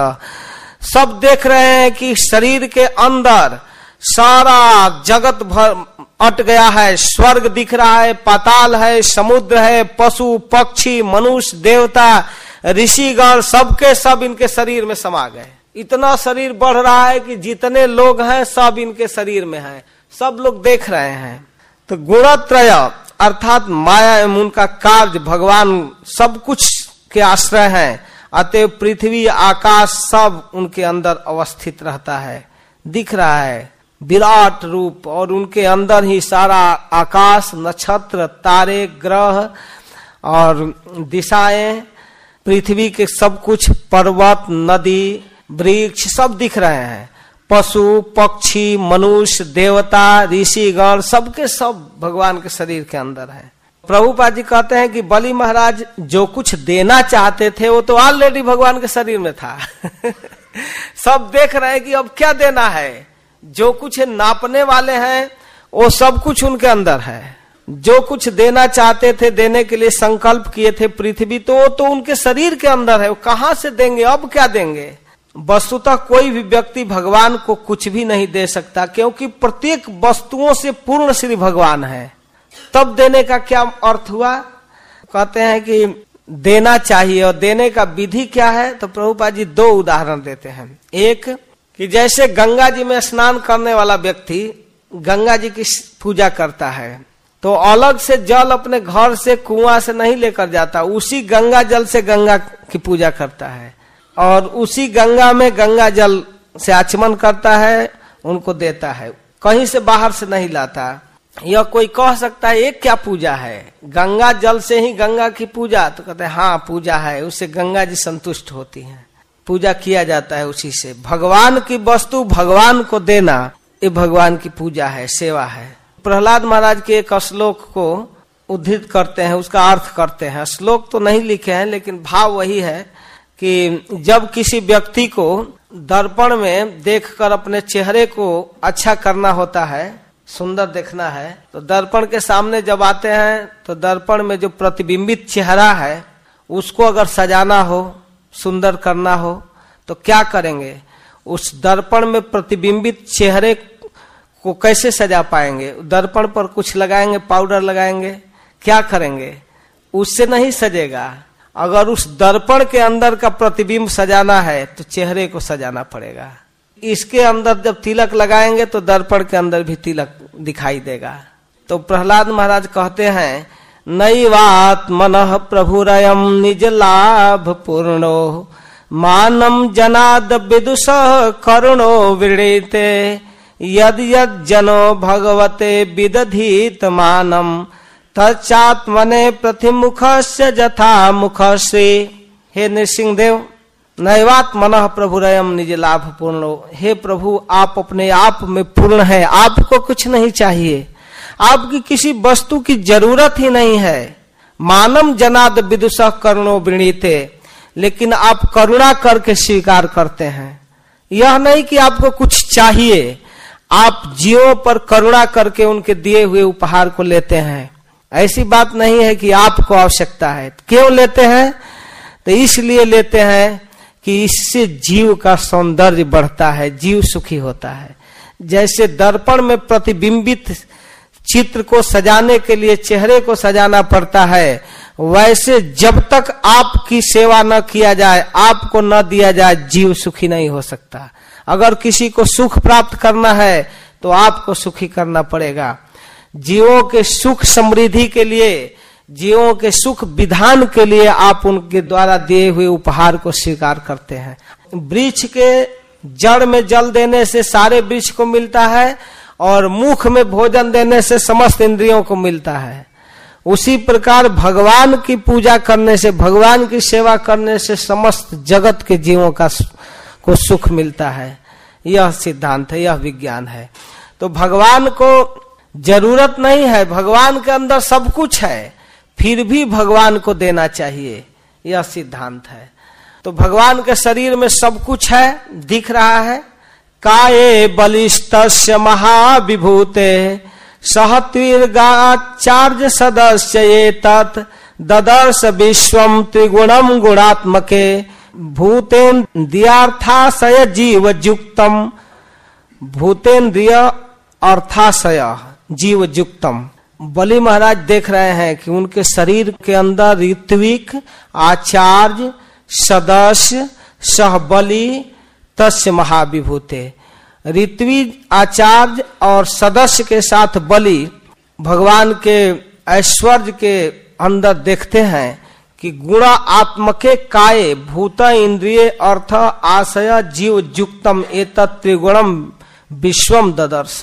सब देख रहे हैं कि शरीर के अंदर सारा जगत भर अट गया है। स्वर्ग दिख रहा है, पाताल है, समुद्र है, पशु पक्षी, मनुष्य, देवता, ऋषिगण, सबके सब इनके शरीर में समा गए। इतना शरीर बढ़ रहा है कि जितने लोग हैं सब इनके शरीर में हैं, सब लोग देख रहे हैं। तो गुणत्रय अर्थात माया एवं उनका कार्य, भगवान सब कुछ के आश्रय हैं। अतः पृथ्वी, आकाश सब उनके अंदर अवस्थित रहता है, दिख रहा है विराट रूप। और उनके अंदर ही सारा आकाश, नक्षत्र, तारे, ग्रह और दिशाएं, पृथ्वी के सब कुछ, पर्वत, नदी, वृक्ष सब दिख रहे हैं। पशु पक्षी, मनुष्य, देवता, ऋषिगण, सबके सब भगवान के शरीर के अंदर है। प्रभुपाद जी कहते हैं कि बलि महाराज जो कुछ देना चाहते थे वो तो ऑलरेडी भगवान के शरीर में था। सब देख रहे हैं कि अब क्या देना है। जो कुछ नापने वाले हैं वो सब कुछ उनके अंदर है। जो कुछ देना चाहते थे, देने के लिए संकल्प किए थे पृथ्वी, तो वो तो उनके शरीर के अंदर है। वो कहां से देंगे, अब क्या देंगे। वस्तुतः कोई भी व्यक्ति भगवान को कुछ भी नहीं दे सकता, क्योंकि प्रत्येक वस्तुओं से पूर्ण श्री भगवान है। तब देने का क्या अर्थ हुआ। कहते हैं कि देना चाहिए, और देने का विधि क्या है। तो प्रभुपाद जी दो उदाहरण देते हैं। एक कि जैसे गंगा जी में स्नान करने वाला व्यक्ति गंगा जी की पूजा करता है, तो अलग से जल अपने घर से कुआं से नहीं लेकर जाता, उसी गंगा जल से गंगा की पूजा करता है। और उसी गंगा में गंगा जल से आचमन करता है, उनको देता है, कहीं से बाहर से नहीं लाता। यह कोई कह सकता है ये क्या पूजा है, गंगा जल से ही गंगा की पूजा। तो कहते हैं हाँ पूजा है, उससे गंगा जी संतुष्ट होती हैं, पूजा किया जाता है उसी से। भगवान की वस्तु भगवान को देना, ये भगवान की पूजा है, सेवा है। प्रहलाद महाराज के एक श्लोक को उद्धृत करते हैं, उसका अर्थ करते हैं। श्लोक तो नहीं लिखे हैं, लेकिन भाव वही है कि जब किसी व्यक्ति को दर्पण में देखकर अपने चेहरे को अच्छा करना होता है, सुंदर देखना है, तो दर्पण के सामने जब आते हैं तो दर्पण में जो प्रतिबिंबित चेहरा है उसको अगर सजाना हो, सुंदर करना हो, तो क्या करेंगे। उस दर्पण में प्रतिबिंबित चेहरे को कैसे सजा पाएंगे। दर्पण पर कुछ लगाएंगे, पाउडर लगाएंगे, क्या करेंगे, उससे नहीं सजेगा। अगर उस दर्पण के अंदर का प्रतिबिंब सजाना है तो चेहरे को सजाना पड़ेगा। इसके अंदर जब तिलक लगाएंगे तो दर्पण के अंदर भी तिलक दिखाई देगा। तो प्रहलाद महाराज कहते हैं नैवात्मनः प्रभुरयम् निज लाभ पूर्णो मानम जनाद विदुष करुणो वृणीते यद यद जनो भगवते विदधीत मानम तच्चात्मने प्रतिमुखस्य जथा मुखश्री। हे नृसिंहदेव, नैवात्मनः प्रभुरयम निज लाभ पूर्णो। हे प्रभु, आप अपने आप में पूर्ण है, आपको कुछ नहीं चाहिए, आपकी किसी वस्तु की जरूरत ही नहीं है। मानम जनाद विदुषः करुणो वृणीते, लेकिन आप करुणा करके स्वीकार करते हैं। यह नहीं कि आपको कुछ चाहिए, आप जीवों पर करुणा करके उनके दिए हुए उपहार को लेते हैं। ऐसी बात नहीं है कि आपको आवश्यकता है। क्यों लेते हैं? तो इसलिए लेते हैं कि इससे जीव का सौंदर्य बढ़ता है, जीव सुखी होता है। जैसे दर्पण में प्रतिबिंबित चित्र को सजाने के लिए चेहरे को सजाना पड़ता है, वैसे जब तक आपकी सेवा न किया जाए, आपको न दिया जाए, जीव सुखी नहीं हो सकता। अगर किसी को सुख प्राप्त करना है तो आपको सुखी करना पड़ेगा। जीवों के सुख समृद्धि के लिए, जीवों के सुख विधान के लिए आप उनके द्वारा दिए हुए उपहार को स्वीकार करते हैं। वृक्ष के जड़ में जल देने से सारे वृक्ष को मिलता है, और मुख में भोजन देने से समस्त इंद्रियों को मिलता है। उसी प्रकार भगवान की पूजा करने से, भगवान की सेवा करने से समस्त जगत के जीवों को सुख मिलता है। यह सिद्धांत है, यह विज्ञान है। तो भगवान को जरूरत नहीं है, भगवान के अंदर सब कुछ है, फिर भी भगवान को देना चाहिए, यह सिद्धांत है। तो भगवान के शरीर में सब कुछ है, दिख रहा है। काये बलिष्ठस्य महाविभूते सहत्वीर्गाचार्य सदस्य ये तत् ददर्श विश्वम त्रिगुणम गुणात्मके भूतेन्द्रियार्थाशय जीव युक्तम। भूतेन्द्रिय अर्थाशय जीव युक्तम। बलि महाराज देख रहे हैं कि उनके शरीर के अंदर ऋत्विक, आचार्य, सदस्य, सहबली, तस्य महाविभूते। ऋत्विक, आचार्य और सदस्य के साथ बलि भगवान के ऐश्वर्य के अंदर देखते हैं कि गुणा आत्मके काये भूत इंद्रिय अर्थ आशय जीव युक्तम एतत् त्रिगुणम विश्वम ददर्श।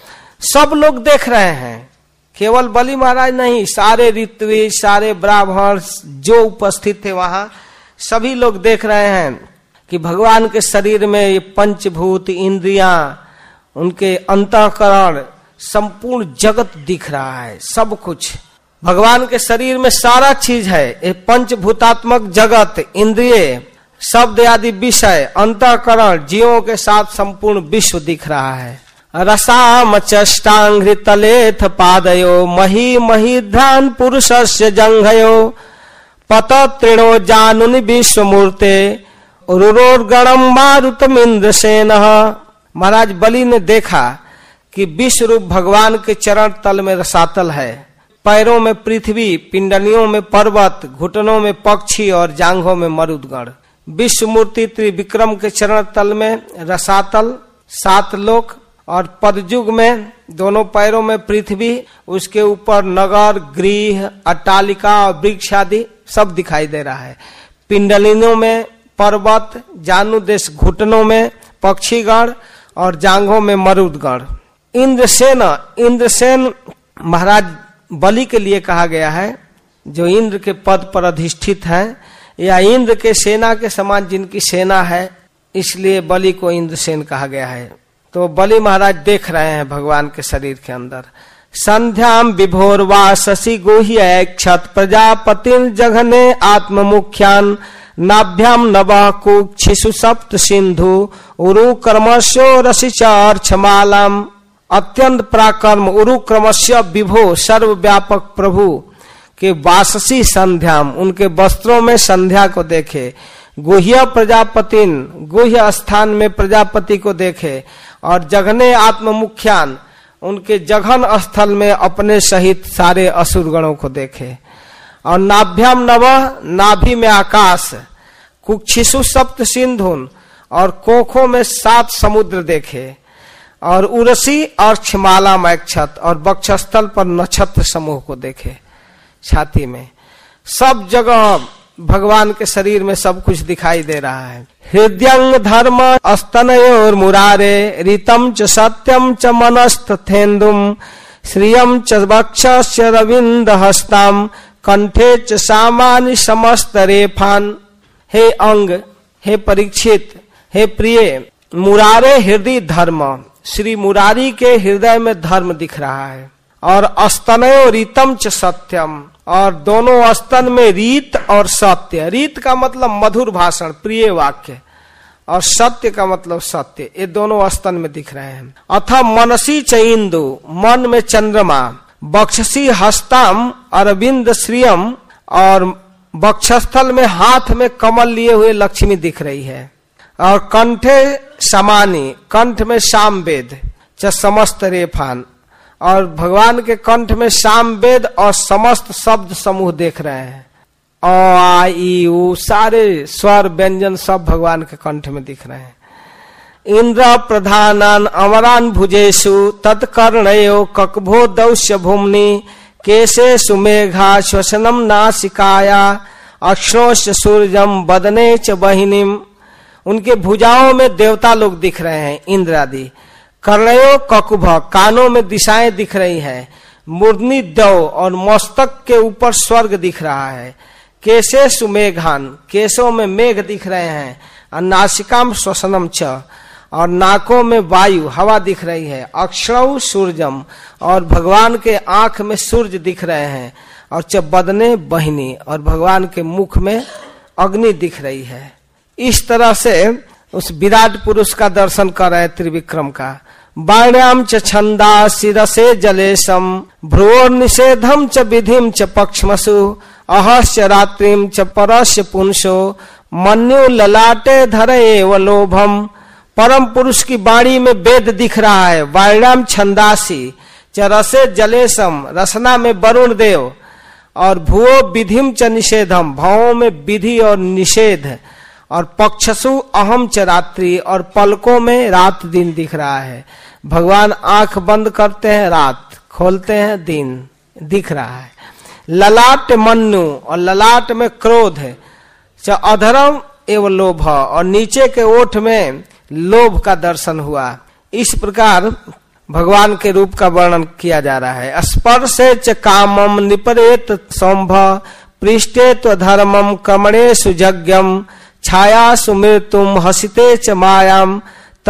सब लोग देख रहे हैं, केवल बलि महाराज नहीं, सारे ऋत्विज, सारे ब्राह्मण जो उपस्थित थे वहां, सभी लोग देख रहे हैं कि भगवान के शरीर में ये पंचभूत, इंद्रियां, उनके अंतःकरण, संपूर्ण जगत दिख रहा है। सब कुछ भगवान के शरीर में सारा चीज है। ये पंचभूतात्मक जगत, इंद्रिय, शब्द आदि विषय, अंतःकरण, जीवों के साथ संपूर्ण विश्व दिख रहा है। रसाम चष्टांघ्रि तलेथ पादयो मही महिध्रान पुरुषस्य जंघयो पत तृणो जानुनि विश्वमूर्ते रुरोर्गणम मारुतमिंद्र सेन। महाराज बलि ने देखा कि विश्व रूप भगवान के चरण तल में रसातल है। पैरों में पृथ्वी, पिंडलियों में पर्वत, घुटनों में पक्षी और जांघों में मरुदगण। विश्व मूर्ति त्रिविक्रम के चरण तल में रसातल, 7 लोक, और पदयुग में दोनों पैरों में पृथ्वी, उसके ऊपर नगर, गृह, अट्टालिका और वृक्ष आदि सब दिखाई दे रहा है। पिंडलिनों में पर्वत, जानुदेश घुटनों में पक्षीगण और जांघों में मरुदगण। इंद्रसेन, इंद्रसेन महाराज बलि के लिए कहा गया है, जो इंद्र के पद पर अधिष्ठित हैं, या इंद्र के सेना के समान जिनकी सेना है, इसलिए बलि को इंद्रसेन कहा गया है। तो बलि महाराज देख रहे हैं भगवान के शरीर के अंदर। संध्याम विभोरवा शशि गुह्य क्षत प्रजापतिन जघने आत्म मुख्यान नाभ्याम नवः कुक्षिषु सप्त सिंधु उरु कर्मस्यो रसिचार्छमालाम। अत्यंत पराक्रम उरु क्रमस्य विभो सर्वव्यापक प्रभु के वाससी संध्याम, उनके वस्त्रों में संध्या को देखे। गुह्य प्रजापतिन, गुह्य स्थान में प्रजापति को देखे। और जघने आत्म मुख्यान, उनके जघन स्थल में अपने सहित सारे असुरगणों को देखे। और नाभ्याम नवः, नाभि में आकाश। कुक्षिषु सप्त सिंधुन, और कोखों में 7 समुद्र देखे। और उरसी और छिमाला मैक्षत, और वक्षस्थल पर नक्षत्र समूह को देखे। छाती में सब जगह भगवान के शरीर में सब कुछ दिखाई दे रहा है। हृदयंग धर्म स्तनयोर मुरारे ऋतम च सत्यम च मनस्तथेन्दुम श्रियम च वक्षस्य रविंद हस्ताम कंठे च सामान्य समस्त रेफान। हे अंग, हे परीक्षित, हे प्रिय, मुरारे हृदय धर्म, श्री मुरारी के हृदय में धर्म दिख रहा है। और अस्तनयो रीतम च सत्यम, और दोनों स्तन में रीत और सत्य। रीत का मतलब मधुर भाषण, प्रिय वाक्य, और सत्य का मतलब सत्य, ये दोनों स्तन में दिख रहे हैं। अथ मनसी च इंदु, मन में चंद्रमा, बक्षसी हस्ताम अरविंद श्रियम, और बक्षस्थल में हाथ में कमल लिए हुए लक्ष्मी दिख रही है। और कंठे समानी, कंठ में सामवेद च समस्त रेफान, और भगवान के कंठ में सामवेद और समस्त शब्द समूह देख रहे हैं। अ आ ई उ सारे स्वर व्यंजन सब भगवान के कंठ में दिख रहे हैं। इंद्र प्रधानान अमरान भुजेषु तत्कर्णयो ककभो दौश्य भूमनि केशे सुमेघा श्वसनम नासिकाया अक्षोष सूर्यम बदने च बहिनीम। उनके भुजाओं में देवता लोग दिख रहे हैं, इंद्र आदि। कर्णयो ककुभ, कानों में दिशाएं दिख रही हैं। मूर्धनि दौ, और मस्तक के ऊपर स्वर्ग दिख रहा है। केशे सुमेघान, केशों में मेघ दिख रहे हैं। और नासिकाम श्वसनम च, और नाकों में वायु हवा दिख रही है। अक्षौ सूर्यम, और भगवान के आंख में सूर्य दिख रहे हैं। और च बदने बहिनी, और भगवान के मुख में अग्नि दिख रही है। इस तरह से उस विराट पुरुष का दर्शन कर रहे त्रिविक्रम का। बाण्याम च छंदा शिरसे जलेशम भ्रुवोर निषेधम च विधिम च पक्षमसु अहस्य रात्रिम च परस्य पुंसो मन्यु ललाटे धरे एव लोभम। परम पुरुष की वाणी में वेद दिख रहा है। वाण्याम छंदासी च रसे जलेशम, रसना में वरुण देव, और भुवो विधिम च निषेधम, भावों में विधि और निषेध, और पक्षसु अहम च रात्रि, और पलकों में रात दिन दिख रहा है। भगवान आंख बंद करते हैं रात, खोलते हैं दिन, दिख रहा है। ललाट मन्नु, और ललाट में क्रोध है। च अधरम एवं लोभ, और नीचे के ओठ में लोभ का दर्शन हुआ। इस प्रकार भगवान के रूप का वर्णन किया जा रहा है। स्पर्शे च कामम निपरेत सौंभ पृष्ठे त्व धर्मम कमणे सुजज्ञम छाया सुमृतुम हसिते च मायाम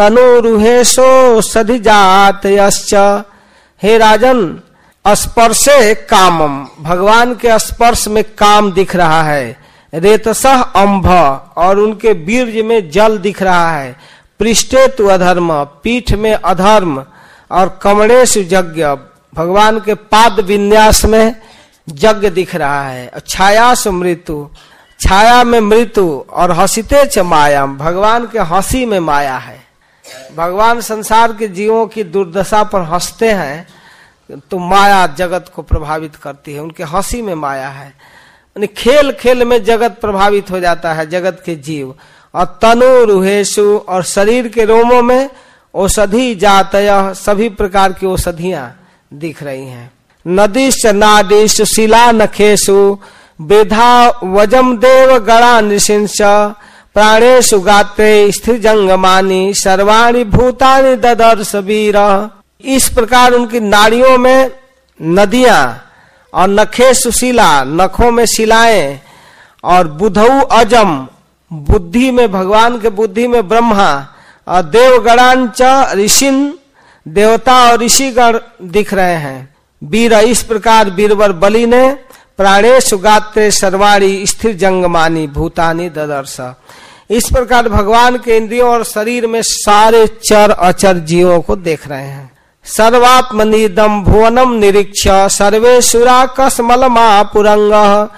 तनुरुहेशो सधिजात यश्च। हे राजन, स्पर्शे कामम, भगवान के स्पर्श में काम दिख रहा है। रेतसह अंभ, और उनके बीर्ज में जल दिख रहा है। पृष्ठे तु अधर्म, पीठ में अधर्म, और कमणेश यज्ञ, भगवान के पाद विन्यास में यज्ञ दिख रहा है। छाया सुमृत्यु, छाया में मृत्यु, और हसीते च माया, भगवान के हंसी में माया है। भगवान संसार के जीवों की दुर्दशा पर हंसते हैं तो माया जगत को प्रभावित करती है। उनके हंसी में माया है। खेल खेल में जगत प्रभावित हो जाता है, जगत के जीव। और तनु रुहेशु, और शरीर के रोमों में औषधि जातय, सभी प्रकार की औषधियां दिख रही हैं। नदीश नाडीश शिला नखेशु बेधा वजम देव गणा नृसिंस प्राणेशु गात्रे स्थिर जंगमानी सर्वाणि भूतानि ददर्श वीर। इस प्रकार उनकी नाड़ियों में नदियां, और नखेशु शिला, नखों में शिलाएं, और बुधऊ अजम, बुद्धि में भगवान के बुद्धि में ब्रह्मा, और देवगणांच ऋषिन, देवता और ऋषिगण दिख रहे हैं। वीर, इस प्रकार बीरवर बलि ने प्राणेशु गात्रे सर्वाणी स्थिर जंगमानी भूतानी ददर्श। इस प्रकार भगवान के इंद्रियों और शरीर में सारे चर अचर जीवों को देख रहे हैं। सर्वात्मनिदम भुवनम निरीक्ष सर्वेशुरा कसमलमा पुरंग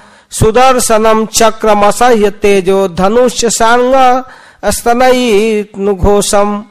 सुदर्शनम चक्रम असह्य तेजो धनुष सांग स्तनयी घोषम।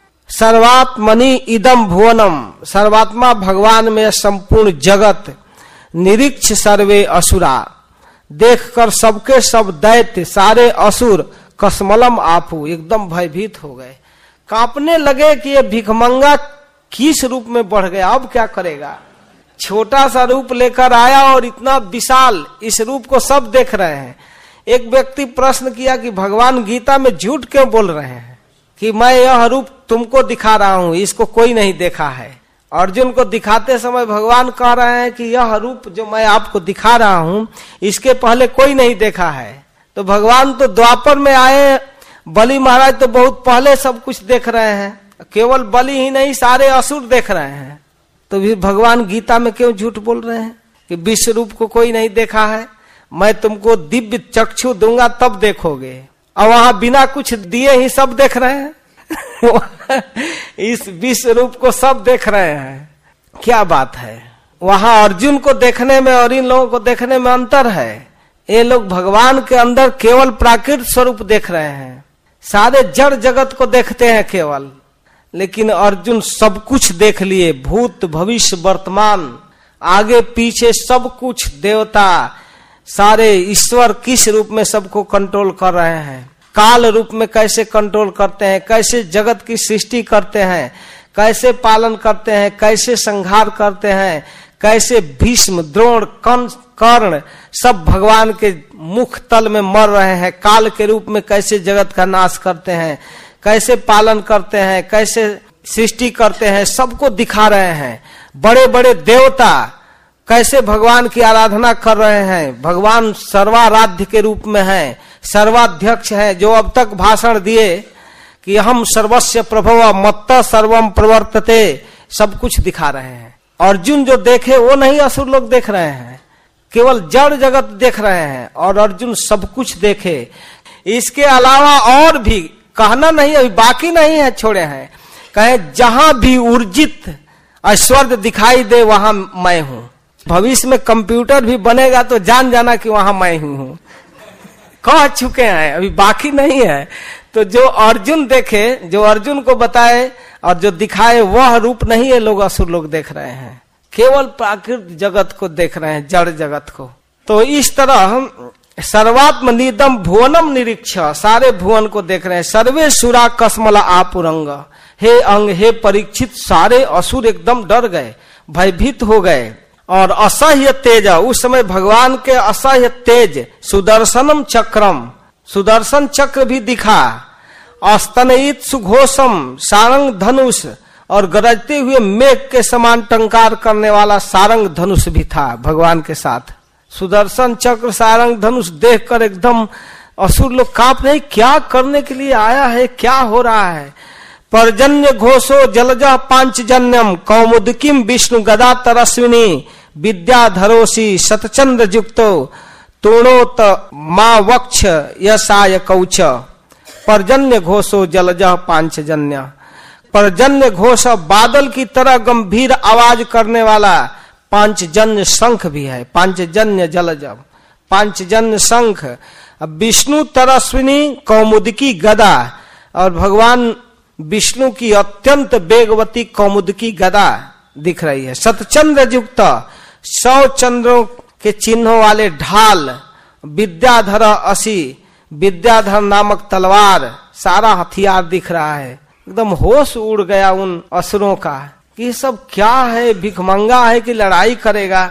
सर्वात्मनि इदम भुवनम, सर्वात्मा भगवान में संपूर्ण जगत। निरीक्ष सर्वे असुरा, देखकर सबके सब दैत्य, सारे असुर कसमलम आपू, एकदम भयभीत हो गए, कांपने लगे कि ये भिखमंगा किस रूप में बढ़ गया, अब क्या करेगा। छोटा सा रूप लेकर आया और इतना विशाल, इस रूप को सब देख रहे हैं। एक व्यक्ति प्रश्न किया कि भगवान गीता में झूठ क्यों बोल रहे हैं कि मैं यह रूप तुमको दिखा रहा हूं, इसको कोई नहीं देखा है। अर्जुन को दिखाते समय भगवान कह रहे हैं कि यह रूप जो मैं आपको दिखा रहा हूं इसके पहले कोई नहीं देखा है। तो भगवान तो द्वापर में आए, बलि महाराज तो बहुत पहले सब कुछ देख रहे हैं, केवल बलि ही नहीं सारे असुर देख रहे हैं। तो भी भगवान गीता में क्यों झूठ बोल रहे हैं कि विश्व रूप को कोई नहीं देखा है, मैं तुमको दिव्य चक्षु दूंगा तब देखोगे, और वहां बिना कुछ दिए ही सब देख रहे हैं इस विश्व रूप को सब देख रहे हैं, क्या बात है। वहां अर्जुन को देखने में और इन लोगों को देखने में अंतर है। ये लोग भगवान के अंदर केवल प्राकृत स्वरूप देख रहे हैं, सारे जड़ जगत को देखते हैं केवल, लेकिन अर्जुन सब कुछ देख लिए, भूत भविष्य वर्तमान आगे पीछे सब कुछ, देवता सारे ईश्वर किस रूप में सबको कंट्रोल कर रहे हैं, काल रूप में कैसे कंट्रोल करते हैं, कैसे जगत की सृष्टि करते हैं, कैसे पालन करते हैं, कैसे संहार करते हैं, कैसे भीष्म द्रोण कर्ण सब भगवान के मुख तल में मर रहे हैं, काल के रूप में कैसे जगत का नाश करते हैं, कैसे पालन करते हैं, कैसे सृष्टि करते हैं, सबको दिखा रहे हैं। बड़े बड़े देवता कैसे भगवान की आराधना कर रहे हैं, भगवान सर्वाराध्य के रूप में है, सर्वाध्यक्ष है, जो अब तक भाषण दिए कि हम सर्वस्य प्रभव मत्त सर्वम प्रवर्तते, सब कुछ दिखा रहे हैं। अर्जुन जो देखे वो नहीं असुर लोग देख रहे हैं, केवल जड़ जगत देख रहे हैं, और अर्जुन सब कुछ देखे। इसके अलावा और भी कहना नहीं, अभी बाकी नहीं है, छोड़े हैं, कहे जहां भी ऊर्जित ऐश्वर्य दिखाई दे वहां मैं हूं। भविष्य में कंप्यूटर भी बनेगा तो जान जाना कि वहां मैं ही हूं, कह चुके हैं, अभी बाकी नहीं है। तो जो अर्जुन देखे, जो अर्जुन को बताए और जो दिखाए वह रूप नहीं है लोग असुर लोग देख रहे हैं, केवल प्राकृत जगत को देख रहे हैं, जड़ जगत को। तो इस तरह सर्वात्म निदम भुवनम निरीक्ष, सारे भुवन को देख रहे हैं। सर्वे सुरा कसमला आपुरंग, हे अंग हे परीक्षित, सारे असुर एकदम डर गए, भयभीत हो गए। और असह्य तेज, उस समय भगवान के असह्य तेज, सुदर्शनम चक्रम, सुदर्शन चक्र भी दिखा, अस्तनयित सुघोषम सारंग धनुष, और गरजते हुए मेघ के समान टंकार करने वाला सारंग धनुष भी था भगवान के साथ। सुदर्शन चक्र सारंग धनुष देखकर एकदम असुर लोग कांप रहे, क्या करने के लिए आया है, क्या हो रहा है। पर्जन्य घोषो जलजा पांचजन्यम कौमुदकीम विष्णु गदा तरस्विनी विद्याधरोसी शतचंद्र युक्तो तूणोत मा वक्ष यसाय कौच। पर्जन्य घोषो जलजा पांचजन्य, पर्जन्य घोष बादल की तरह गंभीर आवाज करने वाला पांचजन्य शंख भी है, पांचजन्य जलज, पांचजन्य शंख। विष्णु तरस्विनी कौमुदकी गदा, और भगवान विष्णु की अत्यंत वेगवती कौमुदकी गदा दिख रही है। शतचंद्र युक्त, 100 चंद्रों के चिन्हों वाले ढाल, विद्याधर असी, विद्याधर नामक तलवार, सारा हथियार दिख रहा है। एकदम होश उड़ गया उन असुरों का कि ये सब क्या है, भिखमंगा है कि लड़ाई करेगा।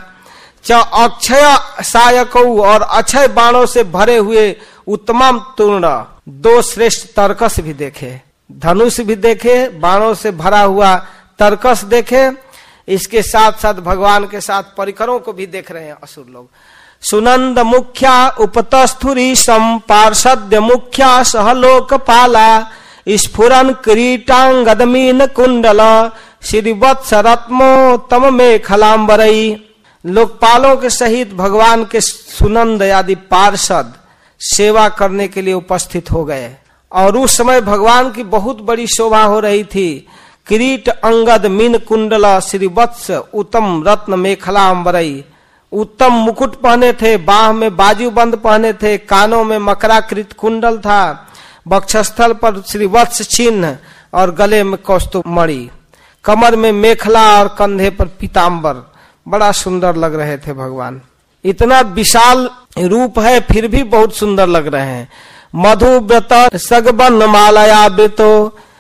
अक्षय सायकौ, और अक्षय बाणों से भरे हुए उत्तम तूर्ण, 2 श्रेष्ठ तर्कस भी देखे, धनुष भी देखे, बाणों से भरा हुआ तर्कस देखे। इसके साथ साथ भगवान के साथ परिकरों को भी देख रहे हैं असुर लोग। सुनंद मुख्या उपतस्थुरी सम पार्षद्य मुख्या सहलोकपाला स्फुरन किरीटांगदमीन कुंडल श्रीवत्स रत्मोत्तम मेखलांबरई। लोकपालों के सहित भगवान के सुनंद आदि पार्षद सेवा करने के लिए उपस्थित हो गए, और उस समय भगवान की बहुत बड़ी शोभा हो रही थी। किरीट अंगद मीन कुंडल श्रीवत्स उत्तम रत्न मेखला अंबरई, उत्तम मुकुट पहने थे, बाह में बाजूबंद पहने थे, कानों में मकराकृत कुंडल था, वक्षस्थल पर श्रीवत्स चिन्ह और गले में कौस्तुभ मणि, कमर में मेखला और कंधे पर पीताम्बर। बड़ा सुंदर लग रहे थे भगवान। इतना विशाल रूप है फिर भी बहुत सुंदर लग रहे हैं। मधुव्रत सगबन मालया वृतो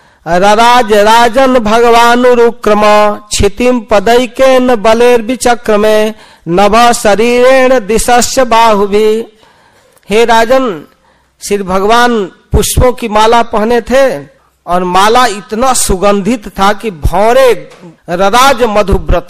रराज राजन भगवानुरुक्रम क्षितिम पदैकेन बलेर विचक्रमे नभ शरीरेण दिशस्य बाहुभि। हे राजन, श्री भगवान पुष्पों की माला पहने थे, और माला इतना सुगंधित था कि भौरे रराज मधुव्रत,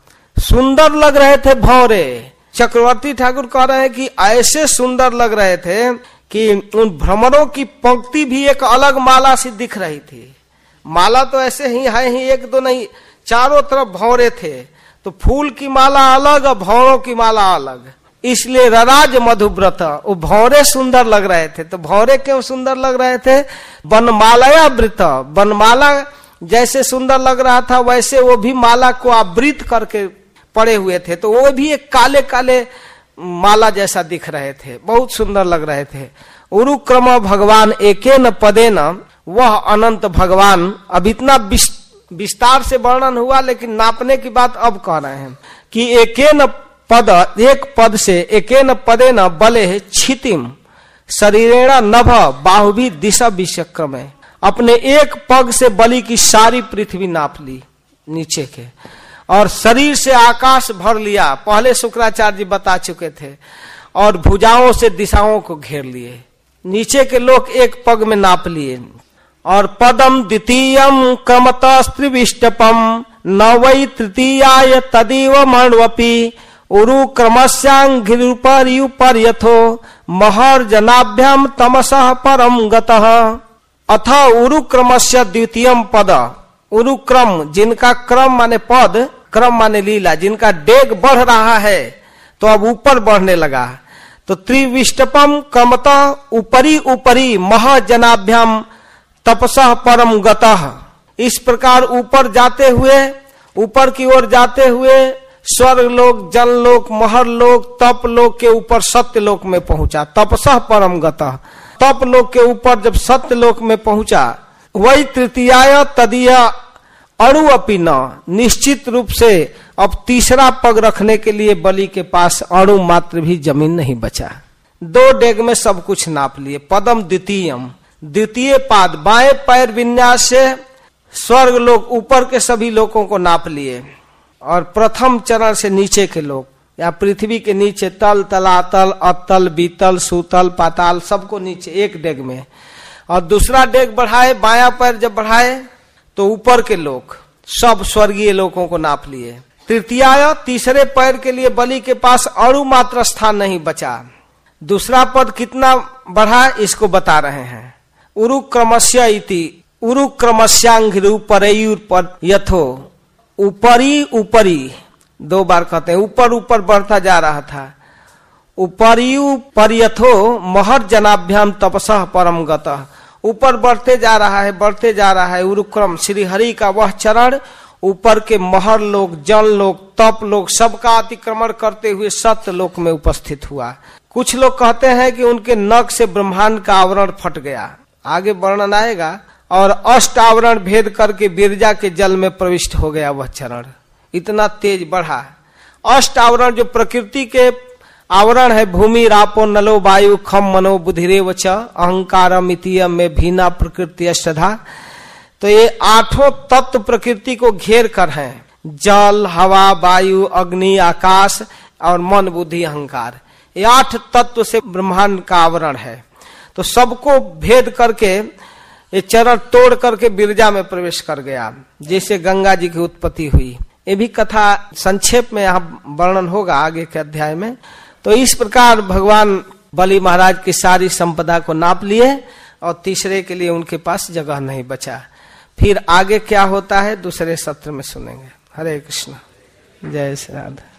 सुंदर लग रहे थे भौरे। चक्रवर्ती ठाकुर कह रहे हैं कि ऐसे सुंदर लग रहे थे कि उन भ्रमरों की पंक्ति भी एक अलग माला सी दिख रही थी। माला तो ऐसे ही है ही, एक दो नहीं, चारों तरफ भौरे थे, तो फूल की माला अलग और भौरों की माला अलग, इसलिए रराज मधुव्रत, वो भौरे सुंदर लग रहे थे। तो भौरे क्यों सुंदर लग रहे थे? वनमालया वृत, वनमाला जैसे सुंदर लग रहा था वैसे वो भी माला को आवृत करके पड़े हुए थे, तो वो भी एक काले काले माला जैसा दिख रहे थे, बहुत सुंदर लग रहे थे। उरुक्रम भगवान एकेन पदेन, वह अनंत भगवान। अब इतना विस्तार से वर्णन हुआ, लेकिन नापने की बात अब कह रहे हैं कि एकेन पद, एक पद से, एकेन पदेन बले क्षितिम शरीरेण नभ बाहुभी दिशा विचक्रमे, अपने एक पग से बलि की सारी पृथ्वी नाप ली नीचे के, और शरीर से आकाश भर लिया, पहले शुक्राचार्य जी बता चुके थे, और भुजाओं से दिशाओं को घेर लिए, नीचे के लोग एक पग में नाप लिए। और पदम द्वितीयम क्रमतः स्त्रिविष्टपम न वै तृतीयाय तदीव मण्वपि उरु क्रमस्यांघ्रिपर्युपर यथो महर जनाभ्याम तमसः परम गतः। अथ उरु क्रमस्य द्वितीयम पद, उरु क्रम जिनका क्रम माने पद, क्रम माने लीला, जिनका डेग बढ़ रहा है तो अब ऊपर बढ़ने लगा, तो त्रिविष्टपम क्रमतः ऊपरी ऊपरी महजनाभ्याम तपसः परम गतः। इस प्रकार ऊपर जाते हुए, ऊपर की ओर जाते हुए स्वर्ग लोक, जल लोक, महर लोक, तप लोक के ऊपर सत्य लोक में पहुंचा, तपसः परम गतः। तप लोक के ऊपर जब सत्य लोक में पहुंचा, वही तृतीयाय तदीय अणु अपि न, निश्चित रूप से अब तीसरा पग रखने के लिए बलि के पास अणु मात्र भी जमीन नहीं बचा। दो डेग में सब कुछ नाप लिए। पदम द्वितीयम, द्वितीय पाद, बाएं पैर विन्यास से स्वर्ग लोक, ऊपर के सभी लोगों को नाप लिए, और प्रथम चरण से नीचे के लोग, या पृथ्वी के नीचे तल, तलातल, अतल, बीतल, सूतल, पाताल, सबको नीचे एक डेग में। और दूसरा डेग बढ़ाए, बायां पैर जब बढ़ाए तो ऊपर के लोग, सब स्वर्गीय लोगों को नाप लिए। तृतीयाय, तीसरे पैर के लिए बलि के पास अणु मात्र स्थान नहीं बचा। दूसरा पद कितना बढ़ा इसको बता रहे हैं। उरु क्रमस्य इति, उरु क्रमस्यांघ्रिपर्युपर यथो, ऊपरी ऊपरी, दो बार कहते हैं, ऊपर ऊपर बढ़ता जा रहा था। ऊपरी पर्यथो महर जनाभ्याम तपसः परम गतः, ऊपर बढ़ते जा रहा है, बढ़ते जा रहा है। उरुक्रम, श्री हरि का वह चरण ऊपर के महर लोक, जल लोक, तप लोक सबका अतिक्रमण करते हुए सत्य लोक में उपस्थित हुआ। कुछ लोग कहते हैं कि उनके नख से ब्रह्मांड का आवरण फट गया, आगे वर्णन आएगा, और अष्ट आवरण भेद करके बिरजा के जल में प्रविष्ट हो गया वह चरण, इतना तेज बढ़ा। अष्ट आवरण जो प्रकृति के आवरण है, भूमि रापो नलो वायु खम मनो बुधिरेव च अहंकारम इतियम में भीना प्रकृति अष्टधा, तो ये आठों तत्व प्रकृति को घेर कर हैं, जल, हवा, वायु, अग्नि, आकाश और मन, बुद्धि, अहंकार, ये आठ तत्व से ब्रह्मांड का आवरण है। तो सबको भेद करके ये चरण तोड़ करके बिरजा में प्रवेश कर गया, जैसे गंगा जी की उत्पत्ति हुई। ये भी कथा संक्षेप में यहाँ वर्णन होगा आगे के अध्याय में। तो इस प्रकार भगवान बलि महाराज की सारी संपदा को नाप लिए, और तीसरे के लिए उनके पास जगह नहीं बचा। फिर आगे क्या होता है दूसरे सत्र में सुनेंगे। हरे कृष्ण, जय श्री राधे।